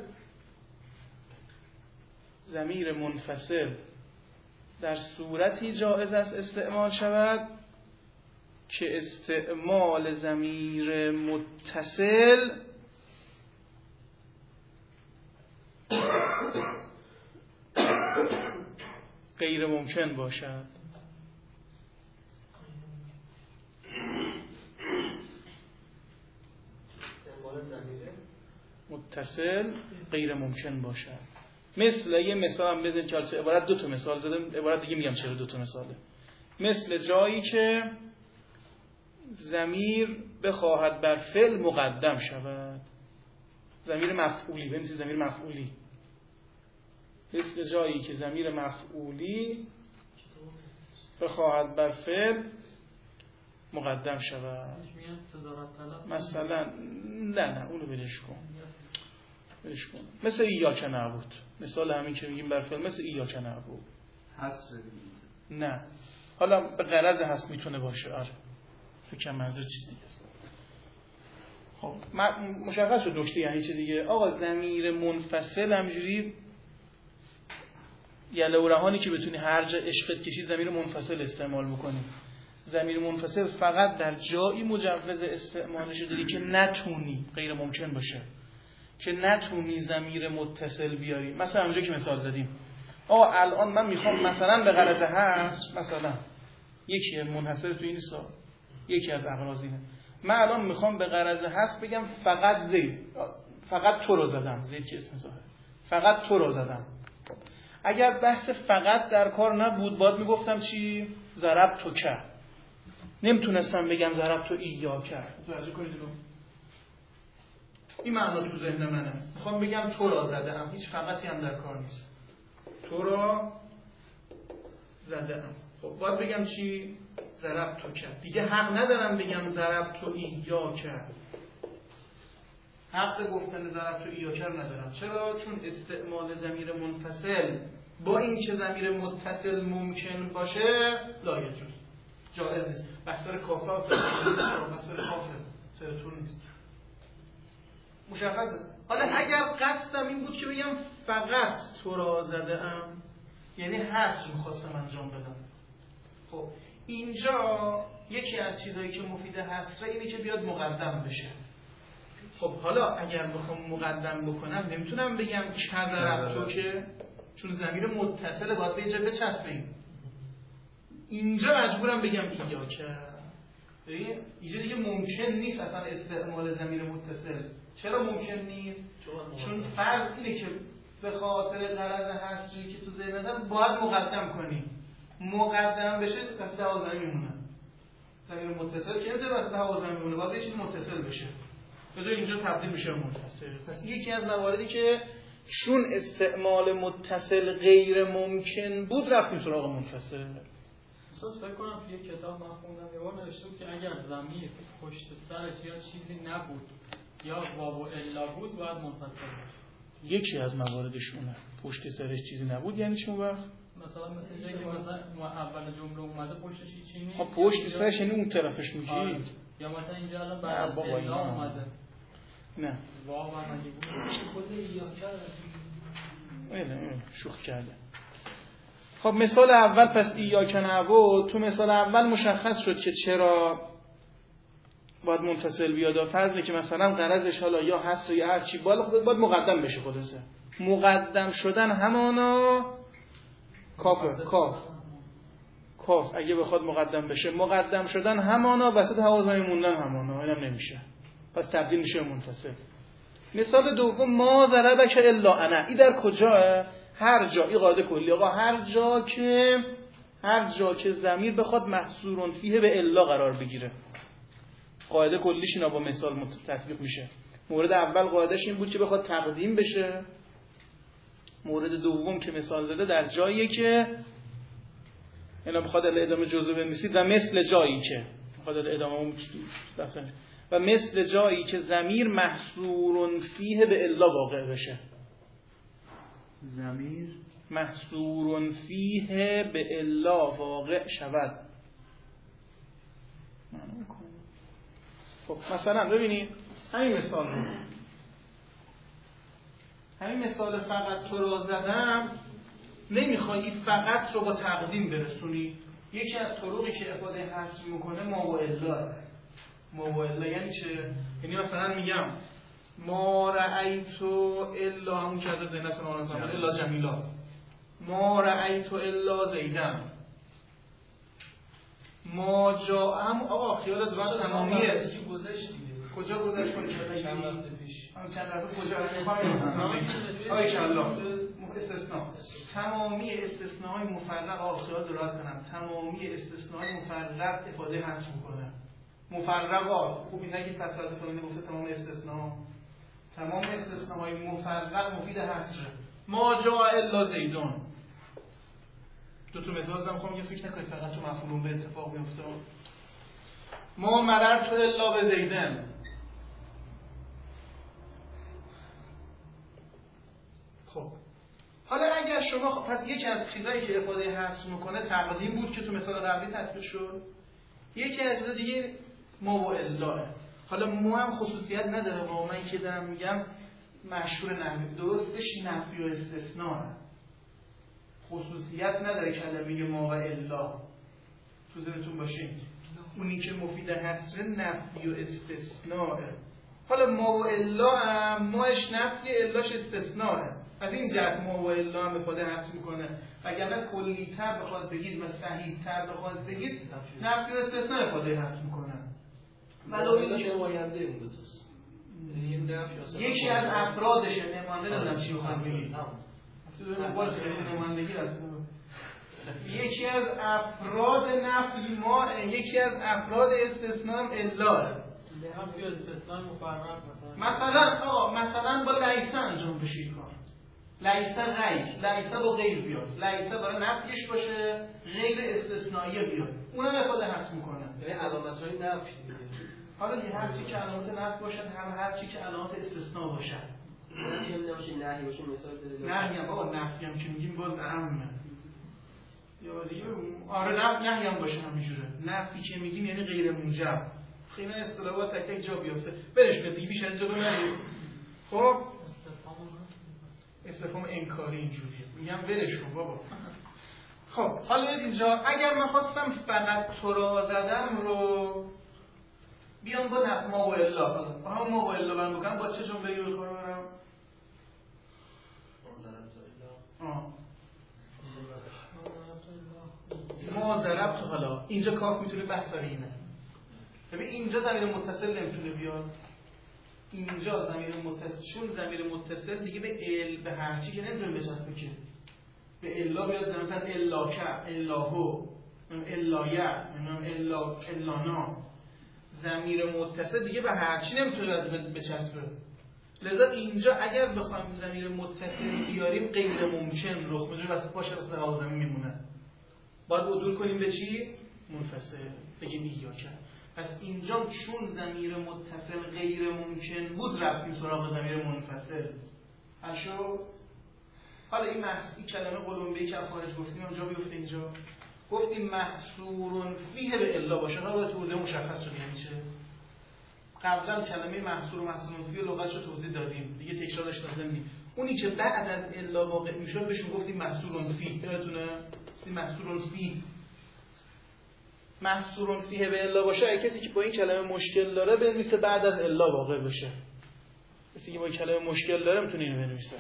ضمیر منفصل در صورتی جایز است استعمال شود که استعمال ضمیر متصل غیر ممکن باشد. متصل غیر ممکن باشد. مثل یه مثال هم بزنید که عبارت دو تا مثال زدم، عبارت دیگه میگم چرا دو تا مثاله. مثل جایی که ضمیر بخواهد بر فعل مقدم شود، ضمیر مفعولی، بنویسید ضمیر مفعولی. مثل جایی که ضمیر مفعولی بخواهد بر فعل مقدم شود. مثلا نه نه اونو بلش کن بلش کن مثل ایاک نعبود، مثال همین که میگیم بر فعل مثل ایاک نعبود. حذف نه حالا به غرض هست میتونه باشه. آره فکر منظور چیز دیگه است. خب مشخص شد نکته یعنی چه دیگه. آقا ضمیر منفصل همجوری یله و رهانی که بتونی هر جا عشقت کشی ضمیر منفصل استعمال میکنی. ضمیر منفصل فقط در جایی مجوز استعمالش داری که نتونی، غیر ممکن باشه که نتونی ضمیر متصل بیاری. مثلا اونجا که مثال زدیم آقا الان من میخوام مثلا به غرض هست، مثلا یکی منحصر تو این سال یکی از اغراضینه، من الان میخوام به غرض هست بگم فقط زید، فقط تو رو زدم، زید که اسم ظاهر، فقط تو رو زدم. اگر بحث فقط در کار نبود باید میگفتم چی؟ ضرب تو که. نمیتونستم بگم ضربت ایاک. متوجه کنید رو این معنا تو ذهن منه. میخوام بگم تو را زدم، هیچ فقطی هم در کار نیست. تو را زدم. خب باید بگم چی؟ ضربت تو کرد. دیگه حق ندارم بگم ضربت تو ایاک. حق گفتن ضربت تو ایاک ندارم. چرا؟ چون استعمال ضمیر منفصل با این که ضمیر متصل ممکن باشه لا یجوز، جائز نیست. بحثر کافه و بحثر کافه سرتون نیست. مشخصه. حالا اگر قصدم این بود که بگم فقط تو را زده ام، یعنی حصر میخواستم انجام بدم. خب اینجا یکی از چیزایی که مفید حصره اینه که بیاد مقدم بشه. خب حالا اگر بخوام مقدم بکنم نمیتونم بگم کذرب تو که، چون ضمیر متصله باید به جا بچسبیم. اینجا مجبورم بگم ایاک. ببین اینجا دیگه ممکن نیست اصلا استعمال ضمیر متصل. چرا ممکن نیست؟ چون فرض اینه که به خاطر غرض حصری که تو ذهنت باید مقدم کنی. مقدم بشه پس دوازده میمونه. ضمیر متصل که نمیشه واسه دوازده میمونه، باید یه چیز متصل بشه. بذار اینجا تبدیل میشه متصل. پس یکی از مواردی که چون استعمال متصل غیر ممکن بود رفتیم سراغ منفصل. اصلا فکر کنم توی کتاب من خوندم یه بار نوشته بود که اگر ضمیر پشت سرش یا چیزی نبود یا واو و الا بود باید منفصل باشه. یکی از مواردشونه. پشت سرش چیزی نبود یعنی چی وقت؟ مثلا مثل اینکه مثلا اول جمله اومده پشتش چیزی نیست. ها پشت سرش یعنی اون طرفش میگی؟ یا مثلا اینجا الان بعد از الا اومده. نه. واو هم مگه بود؟ خود ایاک ایله شوخ کرده. خب مثال اول پس ایاک نعبد، تو مثال اول مشخص شد که چرا باید منفصل بیاد. فرض که مثلا غرضش حالا یا حصر یا هر چی بالا خود باید مقدم بشه. خلاصه مقدم شدن همانا کافه کاف کاف اگه بخواد مقدم بشه مقدم شدن همانا وسط حوازهای موندن همانا، اینم نمیشه. پس تبدیل میشه منفصل. مثال دوم ما ضربک الا انا. این در کجاه؟ هر جا. این قاعده کلی آقا، هر جا که هر جا که ضمیر بخواد محصورن فیه به الا قرار بگیره. قاعده کلیش اینا با مثال تطبیق میشه. مورد اول قاعدهش این بود که بخواد تقدیم بشه. مورد دوم که مثال زده در جایی که اینا بخواد ادامه جزء بنویسید و مثل جایی که بخواد ادامه اون و مثل جایی که ضمیر محصور فیه به الا واقع بشه. ضمیر محصور فیه به الا واقع شود. خب مثلا ببینید همین مثال رو همین مثال فقط تو را زدم، نمیخوایی فقط رو با تقدیم برسونی. یکی از طرقی که افاده حصر میکنه ما و الا. ما و الا یعنی چه؟ یعنی مثلا میگم ما رأیتو الا همون که از زینت نانم الا جمیلا، ما رأیتو الا زیدن، ما جاءم. آقا خیالت راحت تمامیه. گذشت دیگه. کجا گذشت؟ چند وقت پیش. هم چند وقت کجا میخوایم؟ آی کلا استثناء. تمامی استثناءهای مفرق آقا خیالت راحت کنم. تمامی استثناءهای مفرق افاده حذف میکنه. مفرقات خوبی نگید تصادف فلانی گفته تمام استثناء. تمام استثناءهای مفرق مفید حصر. ما جاء الا زیدون. دو تا مثال زدم، میخوام یه فکر نکنید فقط تو مفهوم به اتفاق میفته. ما مررت الا به زیدن. خب حالا اگر شما خب پس یکی از چیزایی که افاده حصر میکنه تقدیم بود که تو مثال قبلی تطبیق شد. یکی از چیزا دیگه ما و الا. حالا ما هم خصوصیت نداره. با من که دارم میگم مشهور نحوی درستش نفی و استثناء. خصوصیت نداره کلمه ما و الا. تو ذهنتون باشه اونی که مفید حصر نفی و استثناء. حالا ما و الا هم ماش نفی الاش استثناء. از این جهت ما و الا هم افاده حصر میکنه. اگر کلی تر بخواد بگید و صحیح تر بخواد بگید نفی و استثناء افاده حصر میکنه. ولو اینکه نماینده این دو تاست. یکی از افرادشه. نماینده نمیدونم چی بخوام بگید. تو باید خیلی نمایندگی هست. یکی از افراد نفی ما، یکی از افراد استثناء هم الا. نفی استثناء مفرق مثلا مثلا آقا مثلا با لیسه انجام بشه کار. لیسه غیر، لیسه با غیر بیاد. لیسه برای نفیش باشه، غیر استثنایی بیاد. اونم افاده حذف میکنه. یعنی علامت‌های نفی دیگه. حالا دیگه هر چی که علامت نفی باشن، هم هر چی که علامت استثناء باشن. نفی هم نباشه، نهی باشه، مثال بده. نهی هم بابا نفی هم که میگیم باز اهمه. یا دیگه آره نفی نهی هم باشه همینجوره. نفی که میگیم یعنی غیر موجب. خیلی اصطلاحات تک تک جا بیافته. برش بده دیگه بیش از جا نرید. خب استفهام انکاری اینجوریه. میگم ولش کن بابا. خب حالا اینجا اگر من خواستم فقط تو را زدم رو بیام با نفی ما و الا، با هم ما و الا بند بکنم، با چه جمله ای رو کار برم؟ ما ضربت حالا اینجا کاف میتونه بحث اینه. ببین اینجا ضمیر متصل نمیتونه بیاد، اینجا ضمیر متصل، چون ضمیر متصل دیگه به ال به هرچی که نمیتونه بچسبه که به الا بیاد، مثلا الا که الهو الا یا الا الانا، ضمیر متصل دیگه به هرچی نمیتونه بچسبه. لذا اینجا اگر بخوایم ضمیر متصل بیاریم غیر ممکن رخ میده، واسه پاش واسه هوا زمین میمونه. باید عدول کنیم به چی؟ منفصل. بگیم یا که. پس اینجا چون ضمیر متصل غیر ممکن بود رفتیم سراغ ضمیر منفصل. حشو حالا این محص این کلمه قلمبه‌ای که خارج گفتیم اونجا بیفته اینجا. گفتیم محصورون فیه به الا باشه. حالا تو مشخص شد یعنی چه؟ قبلا کلمه محصور و محصورون فیه لغتشو توضیح دادیم. دیگه تکرارش لازم نیست. اونی که بعد از الا واقع میشد بهش گفتیم محصورون فی. یادتونه؟ محصورون فی. محصورون فیه به الا باشه. اگه کسی که با این کلمه مشکل داره بنویسه بعد از الا واقع بشه. کسی که با این کلمه مشکل داره میتونه اینو بنویسه.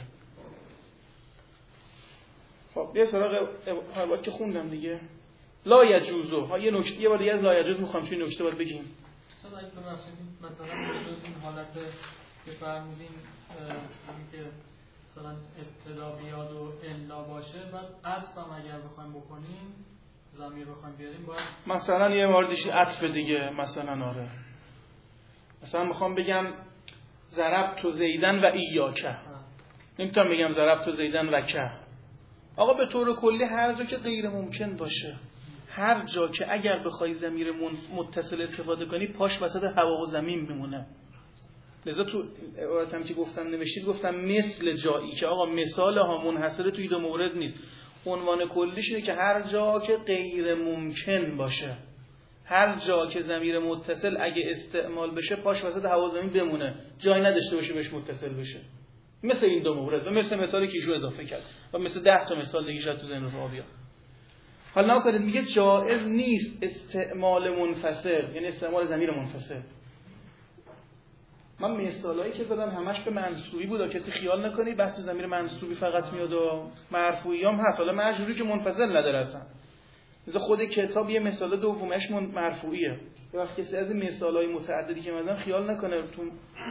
خب بیا سراغ حالا که خوندم دیگه. لا یجوزو. ها یه نکته یه بار دیگه از لا یجوز میخوام چه نکته باید بگیم. مثلا اگه مثلا این حالت که فرمودین همین که مثلا ابتدا بیاد و الا باشه، بعد عطف هم اگر بخوایم بکنیم ضمیر بخوایم بیاریم باید مثلا یه موردش عطف دیگه. مثلا آره مثلا میخوام بگم ضربت زیدن و ایاکه، نمیتونم بگم ضربت زیدن و که. آقا به طور کلی هر جا که غیر ممکن باشه، هر جا که اگر بخوای ضمیر متصل استفاده کنی پاش وسط هوا و زمین میمونه. لذا تو عبارتم که گفتم نوشتید گفتم مثل جایی که آقا مثال ها منحصر توی دو مورد نیست. عنوان کلیش اینه که هر جا که غیر ممکن باشه، هر جا که ضمیر متصل اگه استعمال بشه پاش وسط هوا و زمین بمونه، جای نداشته باشه بهش متصل بشه. مثل این دو مورد و مثل مثالی که ایشو اضافه کرد و مثل ده تا مثال دیگه شاید تو ذهن رو بیاد. حالا نکنید میگه جائز نیست استعمال منفصل، یعنی استعمال ضمیر منفصل. من مثالایی که زدم همش به منصوبی بود، کسی خیال نکنید بحث ضمیر منصوبی فقط میاد و مرفوعی هم هست. حالا مجروری که منفصل نداره اصلا. مثلا خود کتاب یه مثال دومش مرفوعیه. وقتی کسی از این مثالای متعددی که مثلا خیال نکنه تو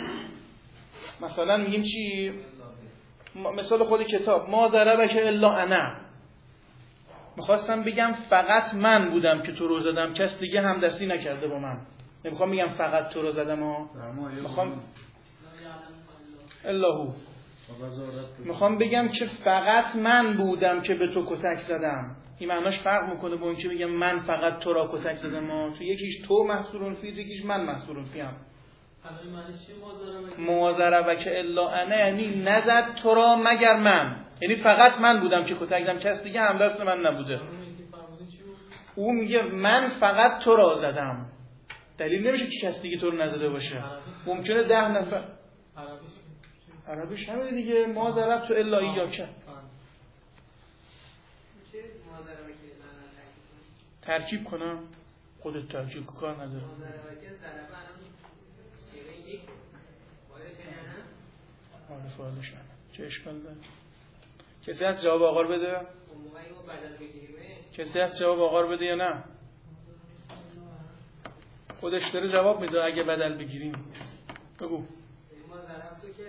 مثلا میگیم چی؟ مثال خود کتاب ما ضربک الا انا، میخواستم بگم فقط من بودم که تو رو زدم، کس دیگه همدستی نکرده با من. نمیخوام بگم فقط تو رو زدم ها، میخوام اللهو میخوام بگم که فقط من بودم که به تو کتک زدم. این معناش فرق میکنه با اینکه بگم من فقط تو را کتک زدم ها. تو یکیش تو محصورون فی، یکیش من محصورون فی هم. موازربک الا انا یعنی نزد تو را مگر من، یعنی فقط من بودم که کتک زدم، کس دیگه هم دست من نبوده. او میگه من فقط تو را زدم، دلیل نمیشه که کس دیگه تو رو نزده باشه. ممکنه ده نفر عربیش همین دیگه ما ضربت الا ایاک. ترکیب کنم خودت ترکیب کار نداره. آره فعالش هم چه اشکال داره؟ کسی هست جواب آقا رو بده؟ کسی هست جواب آقا رو بده یا نه؟ خودش داره جواب میده اگه بدل بگیریم. بگو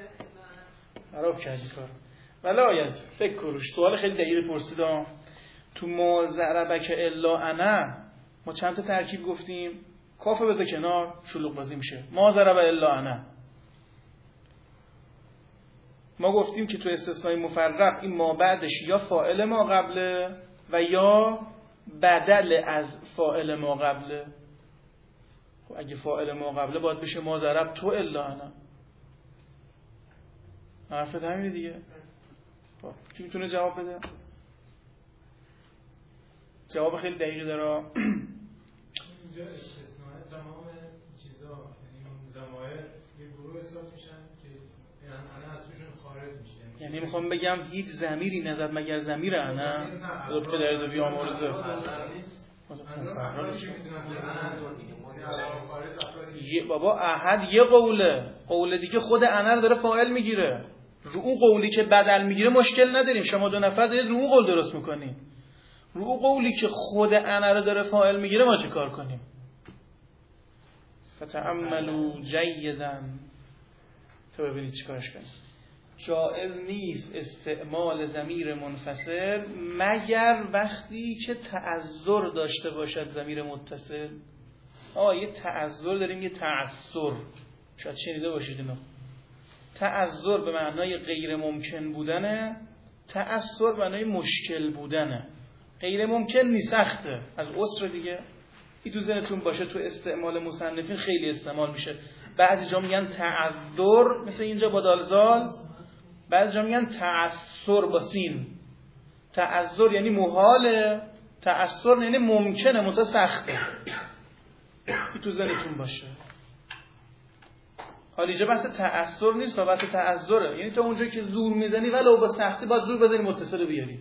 خراب کردی کار. ولی آید فکر کروش سوال خیلی دقیقی پرسیدم. تو ما ضربک الا انا ما چند تا ترکیب گفتیم؟ کافه بذار کنار شلوغ بازی میشه. ما ضرب الا انا. ما گفتیم که تو استثنای مفرق این ما بعدش یا فاعل ما قبله و یا بدل از فاعل ما قبله. خب اگه فاعل ما قبله باید بشه ما ضرب تو الا انا. حرفت همینه دیگه. خب کی میتونه جواب بده؟ جواب خیلی دقیقی داره. اینجا استثناء تمام چیزا، یعنی اون ضمایر یه گروه حساب میشن که انا از توشون خارج میشه. یعنی میخوام بگم هیچ ضمیری نداد مگر ضمیر انا. دو پدر دو بیامرزه. یه بابا احد یه قوله، قول دیگه خود انا رو داره فاعل میگیره. رو اون قولی که بدل میگیره مشکل نداریم. شما دو نفر دارید رو اون قول درست میکنین. رو اون قولی که خود انا رو داره فاعل میگیره ما چه کار کنیم؟ فتأملوا جیدا. تو ببینید چیکارش کنیم. جائز نیست استعمال ضمیر منفصل مگر وقتی که تعذر داشته باشد ضمیر متصل. آه یه تعذر داریم، یه تعثر. شاید شنیده باشید اینو. تعذر به معنای غیر ممکن بودنه، تعثر به معنای مشکل بودنه. غیر ممکن نی، سخته، از عسر دیگه. این تو ذهنتون باشه تو استعمال مصنفین خیلی استعمال میشه. بعضی جا میگن تعذر مثل اینجا با دالزال، بعضی جا میگن تعثر با سین. تعذر یعنی محاله، تعثر یعنی ممکنه منتها سخته. این تو ذهنتون باشه. حالا اینجا بحث تعثر نیست، بحث تعذره. یعنی تا اونجایی که زور میزنی ولو با سختی باید زور بزنی متصل بیاری.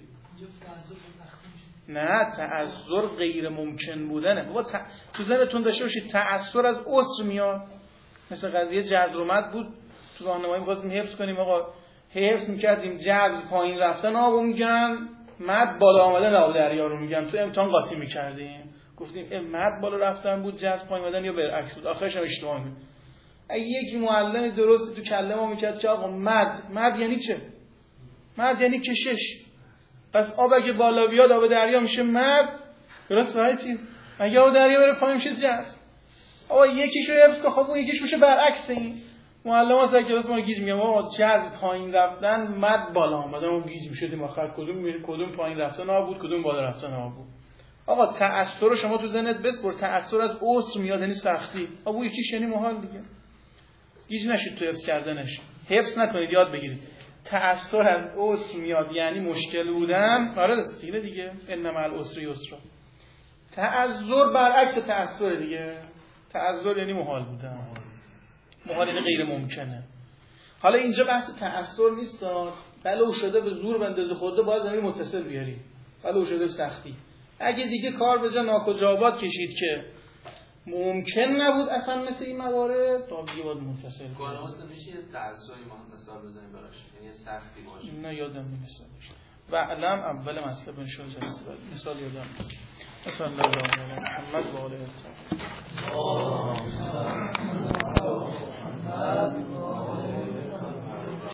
نه تعذر غیر ممکن بودنه. بابا ت... تو ذهنتون داشته باشید تعثر از عسر میاد. مثل قضیه جذر و مد بود تو راهنمایی می‌خواستیم حفظ کنیم. آقا حفظ می‌کردیم جذر پایین رفتن آبو میگن، مد بالا آمدن آب دریا رو میگن. تو امتحان قاطی می‌کردیم. گفتیم مد بالا رفتن بود، جذر پایین اومدن یا برعکس بود. آخرش هم اشتباه بود. اگه یک معلم درست تو کله ما میکرد که آقا مد مد یعنی چه؟ مد یعنی کشش. پس آب اگه بالا بیاد آب دریا میشه مد، درست برای چی؟ اگه آب دریا بره پایین میشه جذر. آقا یکیشو حفظ کن، خب اون یکیش میشه برعکس این. معلم واسه کلاس ما گیج میگم آقا جذر پایین رفتن، مد بالا اومدن، اون گیج میشه دیم آخر کدوم میره کدوم پایین رفتن آب بود کدوم بالا رفتن آب بود. آقا تعثر رو شما تو ذهنت بسپر. تعثر از عسر میاد یعنی سختی. آقا یکیش یعنی محال دیگه. گیج نشید تو حفظ کردنش. حفظ نکنید، یاد بگیرید. تعثر از عسر میاد یعنی مشکل بودن. آره رسیده دیگه. ان مع العسر یسرا. تعذر برعکس تعثر دیگه. تعذر یعنی محال بودن. محال یعنی غیر ممکنه. حالا اینجا بحث تعثر نیست. ولو شده به زور بندازه خورده باید ضمیر متصل بیاری. ولو شده به سختی. اگه دیگه کار به جا ناکجاوات کشید که ممکن نبود اصلا مثل این موارد، تا دیگه باید منفصل کنید. گانوست میشه یه تعصبی ما مثال بزنیم براش، یعنی سختی باشه. نه یادم نیست مثالش. و علم اول مطلب انشاء جلسه بعد مثال یادم نیست. مثلا الله علیه محمد و آله